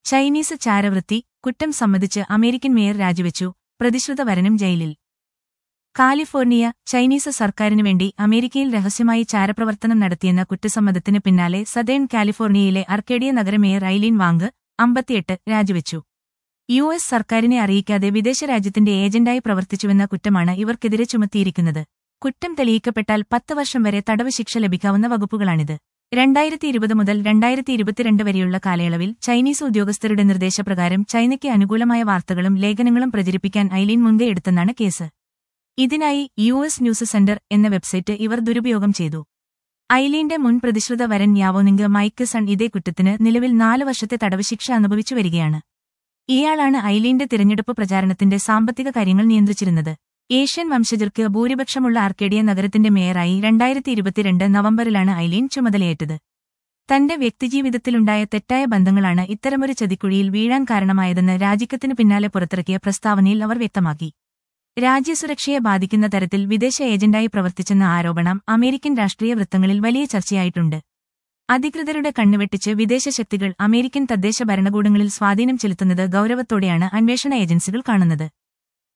Chinese ചാരവൃത്തി കുറ്റം സമ്മതിച്ച് American mayor രാജിവെച്ചു, പ്രതിശ്രുത വരനും ജയിലിൽ. കാലിഫോർണിയ ചൈനീസ് സർക്കാരിനു വേണ്ടി അമേരിക്കയിൽ രഹസ്യമായി ചാരപ്രവർത്തനം നടത്തിയെന്ന കുറ്റസമ്മതത്തിന് പിന്നാലെ സതേൺ കാലിഫോർണിയയിലെ അർക്കേഡിയ നഗര മേയർ ഐലീൻ വാങ്, 58, രാജിവെച്ചു. യുഎസ് സർക്കാരിനെ അറിയിക്കാതെ വിദേശരാജ്യത്തിന്റെ ഏജന്റായി പ്രവർത്തിച്ചുവെന്ന കുറ്റമാണ് ഇവർക്കെതിരെ ചുമത്തിയിരിക്കുന്നത്. കുറ്റം തെളിയിക്കപ്പെട്ടാൽ 10 വർഷം വരെ തടവ് ശിക്ഷ ലഭിക്കാവുന്ന വകുപ്പുകളാണിത്. 2020 മുതൽ 2022 വരെയുള്ള കാലയളവിൽ ചൈനീസ് ഉദ്യോഗസ്ഥരുടെ നിർദ്ദേശപ്രകാരം ചൈനയ്ക്ക് അനുകൂലമായ വാർത്തകളും ലേഖനങ്ങളും പ്രചരിപ്പിക്കാൻ ഐലീൻ മുൻകൈയെടുത്തെന്നാണ് കേസ്. ഇതിനായി യുഎസ് ന്യൂസ് സെന്റർ എന്ന വെബ്സൈറ്റ് ഇവർ ദുരുപയോഗം ചെയ്തു. ഐലീന്റെ മുൻ പ്രതിശ്രുത വരൻ യാവോനിംഗ് മൈക്ക് സൺ ഇതേ കുറ്റത്തിന് നിലവിൽ 4 വർഷത്തെ തടവ് ശിക്ഷ അനുഭവിച്ചു വരികയാണ്. ഇയാളാണ് ഐലീന്റെ തിരഞ്ഞെടുപ്പ് പ്രചാരണത്തിന്റെ സാമ്പത്തിക കാര്യങ്ങൾ നിയന്ത്രിച്ചിരുന്നത്. ഏഷ്യൻ വംശജർക്ക് ഭൂരിപക്ഷമുള്ള അർക്കേഡിയ നഗരത്തിന്റെ മേയറായി 2022 നവംബറിലാണ് ഐലീൻ ചുമതലയേറ്റത്. തന്റെ വ്യക്തിജീവിതത്തിലുണ്ടായ തെറ്റായ ബന്ധങ്ങളാണ് ഇത്തരമൊരു ചതിക്കുഴിയിൽ വീഴാൻ കാരണമായതെന്ന് രാജിക്കത്തിനു പിന്നാലെ പുറത്തിറക്കിയ പ്രസ്താവനയിൽ അവർ വ്യക്തമാക്കി. രാജ്യസുരക്ഷയെ ബാധിക്കുന്ന തരത്തിൽ വിദേശ ഏജന്റായി പ്രവർത്തിച്ചെന്ന ആരോപണം അമേരിക്കൻ രാഷ്ട്രീയ വൃത്തങ്ങളിൽ വലിയ ചർച്ചയായിട്ടുണ്ട്. അധികൃതരുടെ കണ്ണുവെട്ടിച്ച് വിദേശ ശക്തികൾ അമേരിക്കൻ തദ്ദേശ ഭരണകൂടങ്ങളിൽ സ്വാധീനം ചെലുത്തുന്നത് ഗൗരവത്തോടെയാണ് അന്വേഷണ ഏജൻസികൾ കാണുന്നത്.